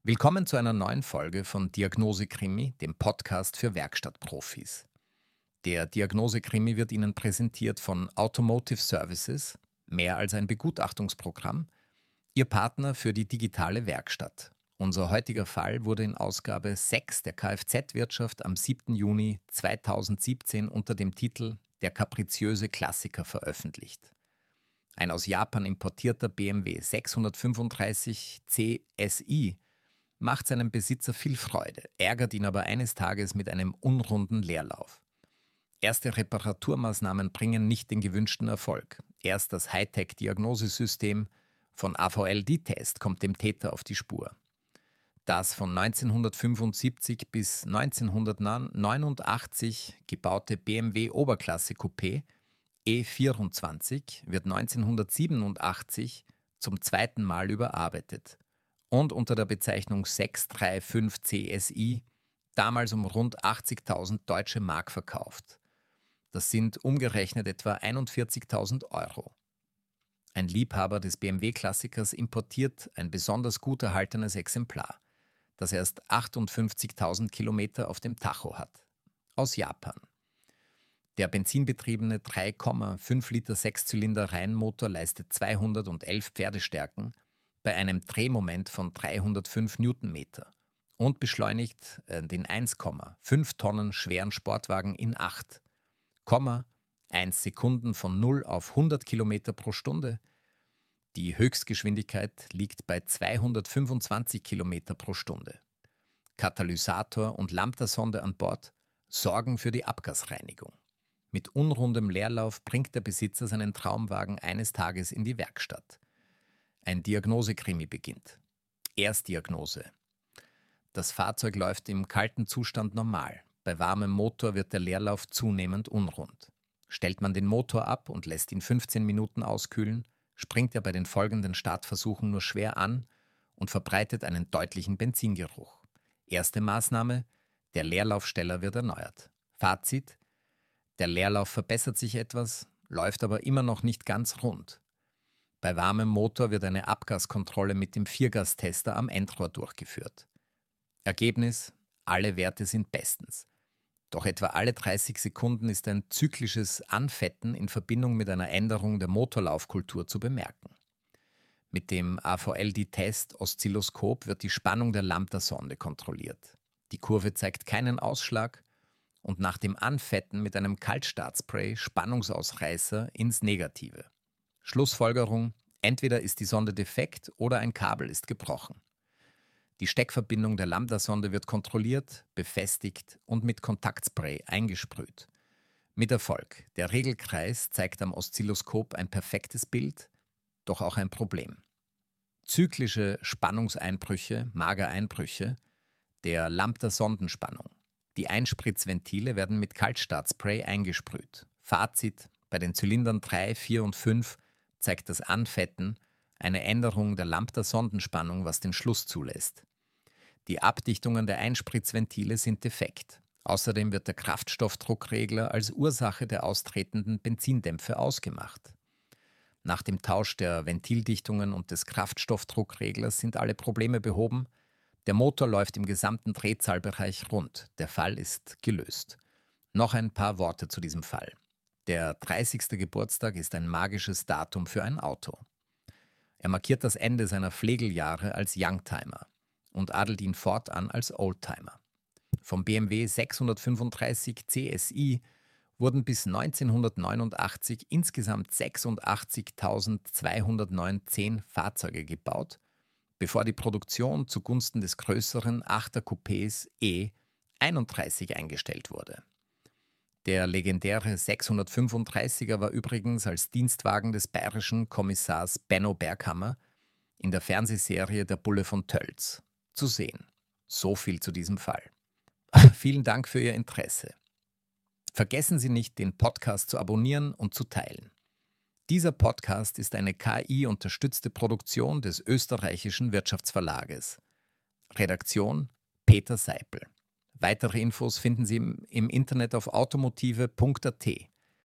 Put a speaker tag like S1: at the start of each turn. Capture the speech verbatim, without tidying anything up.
S1: Willkommen zu einer neuen Folge von Diagnose Krimi, dem Podcast für Werkstattprofis. Der Diagnose Krimi wird Ihnen präsentiert von Automotive Services, mehr als ein Begutachtungsprogramm, Ihr Partner für die digitale Werkstatt. Unser heutiger Fall wurde in Ausgabe sechs der Kfz-Wirtschaft am siebten Juni zweitausendsiebzehn unter dem Titel Der kapriziöse Klassiker veröffentlicht. Ein aus Japan importierter B M W sechshundertfünfunddreißig C S I macht seinem Besitzer viel Freude, ärgert ihn aber eines Tages mit einem unrunden Leerlauf. Erste Reparaturmaßnahmen bringen nicht den gewünschten Erfolg. Erst das Hightech-Diagnosesystem von A V L D-Test kommt dem Täter auf die Spur. Das von neunzehnhundertfünfundsiebzig bis neunzehnhundertneunundachtzig gebaute B M W Oberklasse Coupé E vierundzwanzig wird neunzehnhundertsiebenundachtzig zum zweiten Mal überarbeitet und unter der Bezeichnung sechs drei fünf C S I damals um rund achtzigtausend deutsche Mark verkauft. Das sind umgerechnet etwa einundvierzigtausend Euro. Ein Liebhaber des B M W-Klassikers importiert ein besonders gut erhaltenes Exemplar, das erst achtundfünfzigtausend Kilometer auf dem Tacho hat. Aus Japan. Der benzinbetriebene drei Komma fünf Liter Sechszylinder-Reihenmotor leistet zweihundertelf Pferdestärken bei einem Drehmoment von dreihundertfünf Newtonmeter und beschleunigt äh, den eins Komma fünf Tonnen schweren Sportwagen in acht Komma eins Sekunden von null auf hundert Kilometer pro Stunde. Die Höchstgeschwindigkeit liegt bei zweihundertfünfundzwanzig Kilometer pro Stunde. Katalysator und Lambda-Sonde an Bord sorgen für die Abgasreinigung. Mit unrundem Leerlauf bringt der Besitzer seinen Traumwagen eines Tages in die Werkstatt. Ein Diagnosekrimi beginnt. Erstdiagnose. Das Fahrzeug läuft im kalten Zustand normal. Bei warmem Motor wird der Leerlauf zunehmend unrund. Stellt man den Motor ab und lässt ihn fünfzehn Minuten auskühlen, springt er bei den folgenden Startversuchen nur schwer an und verbreitet einen deutlichen Benzingeruch. Erste Maßnahme: der Leerlaufsteller wird erneuert. Fazit: der Leerlauf verbessert sich etwas, läuft aber immer noch nicht ganz rund. Bei warmem Motor wird eine Abgaskontrolle mit dem Viergastester am Endrohr durchgeführt. Ergebnis: alle Werte sind bestens. Doch etwa alle dreißig Sekunden ist ein zyklisches Anfetten in Verbindung mit einer Änderung der Motorlaufkultur zu bemerken. Mit dem A V L D-Test-Oszilloskop wird die Spannung der Lambda-Sonde kontrolliert. Die Kurve zeigt keinen Ausschlag und nach dem Anfetten mit einem Kaltstartspray Spannungsausreißer ins Negative. Schlussfolgerung: entweder ist die Sonde defekt oder ein Kabel ist gebrochen. Die Steckverbindung der Lambda-Sonde wird kontrolliert, befestigt und mit Kontaktspray eingesprüht. Mit Erfolg. Der Regelkreis zeigt am Oszilloskop ein perfektes Bild, doch auch ein Problem. Zyklische Spannungseinbrüche, Magereinbrüche der Lambda-Sondenspannung. Die Einspritzventile werden mit Kaltstartspray eingesprüht. Fazit: bei den Zylindern drei, vier und fünf zeigt das Anfetten eine Änderung der Lambda-Sondenspannung, was den Schluss zulässt. Die Abdichtungen der Einspritzventile sind defekt. Außerdem wird der Kraftstoffdruckregler als Ursache der austretenden Benzindämpfe ausgemacht. Nach dem Tausch der Ventildichtungen und des Kraftstoffdruckreglers sind alle Probleme behoben. Der Motor läuft im gesamten Drehzahlbereich rund. Der Fall ist gelöst. Noch ein paar Worte zu diesem Fall. Der dreißigste Geburtstag ist ein magisches Datum für ein Auto. Er markiert das Ende seiner Flegeljahre als Youngtimer und adelt ihn fortan als Oldtimer. Vom B M W sechshundertfünfunddreißig C S I wurden bis neunzehnhundertneunundachtzig insgesamt sechsundachtzigtausendzweihundertneun Fahrzeuge gebaut, bevor die Produktion zugunsten des größeren Achter-Coupés E einunddreißig eingestellt wurde. Der legendäre sechshundertfünfunddreißiger war übrigens als Dienstwagen des bayerischen Kommissars Benno Berghammer in der Fernsehserie Der Bulle von Tölz zu sehen. So viel zu diesem Fall. Vielen Dank für Ihr Interesse. Vergessen Sie nicht, den Podcast zu abonnieren und zu teilen. Dieser Podcast ist eine K I-unterstützte Produktion des österreichischen Wirtschaftsverlages. Redaktion: Peter Seipel. Weitere Infos finden Sie im, im Internet auf automotive punkt a t.